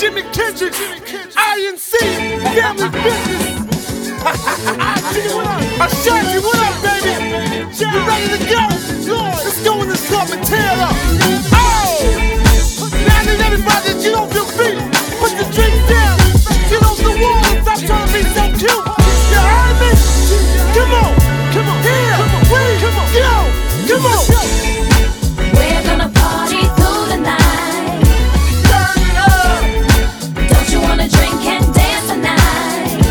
Jimmy Kendrick, INC, Family Business. Ashanti, what up, baby? You ready to go? Let's go in this club and tear it up. Oh! Now that everybody get off your feet, put the drink down, get off the wall and stop trying to be so cute. You heard me? Come on, here, go, come on. We're gonna party through the night. Turn it up. Don't you wanna drink and dance tonight?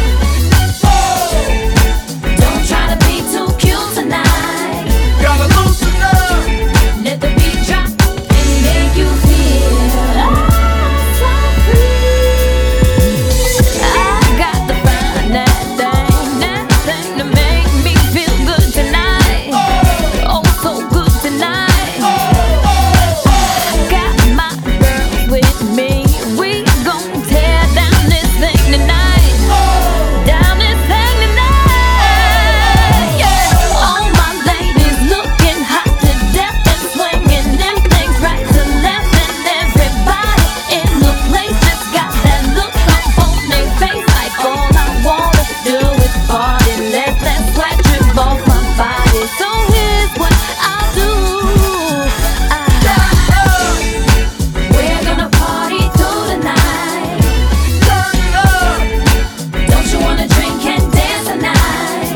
Don't try to be too cute tonight. Gotta loosen up. Let the beat drop and make you feel so free. I got to find that thing to make me feel good tonight. Oh, so good tonight. I got my girls with me. We gon' tear down this thing tonight. Down this thing tonight. Yeah. All my ladies looking hot to death and swinging them things right to left, and everybody in the place just got that look up on their face like all I wanna do is party. Let that sweat drip off my body. So here's what I'll do. We're gonna party through the night. Turn it up. Don't you wanna drink and dance tonight?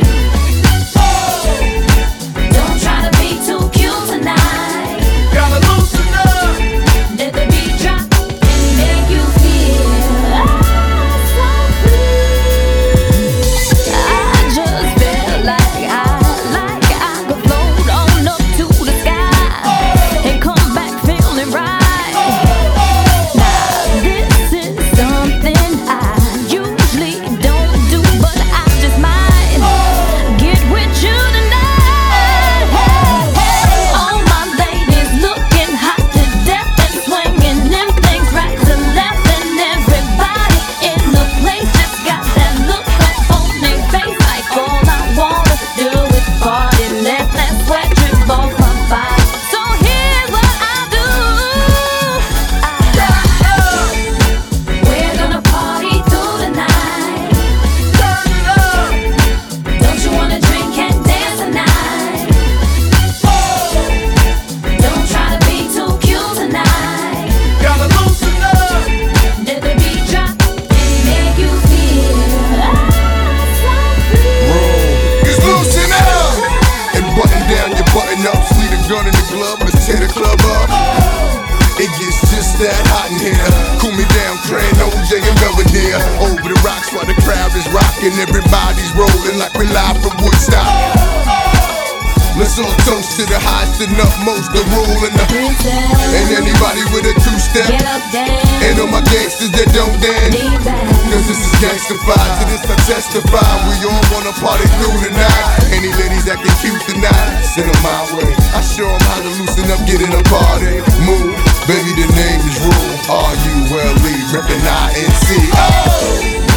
Don't try to be too cute tonight. Gotta loosen up. Let the beat drop and make you feel so free. I just feel like I could float on up to the sky and come back feeling right. Now this is something I usually don't do, but I just might get with you tonight. All my ladies looking hot to death and swinging them things right to left, and everybody in the place just got that look up on their face like all I wanna do is party. Let that sweat drip off my body. So here's what I do. We're gonna party through the night. Turn it up. Don't you wanna drink and dance tonight? Don't try to be too cute tonight. Gotta loosen up. Let the beat drop and make you feel so free. It's loosen up and button down your button up. See the gun in the glove, let's tear the club up. It gets just that hot in here. Cool me down, Cran, OJ and Belvedere. Over the rocks while the crowd is rocking. Everybody's rolling like we live from Woodstock. Let's all toast to the highest and utmost, the rule and the and anybody with a two-step. Get up, dance, And all my gangsters that don't dance. lean back. Cause this is gangstified, to this I testify. We all wanna party through the night. Any ladies that get cute tonight, send them my way. I show them how to loosen up, get in a party mood. Baby, the name is Rule, R-U-L-E, reppin' INC. Oh!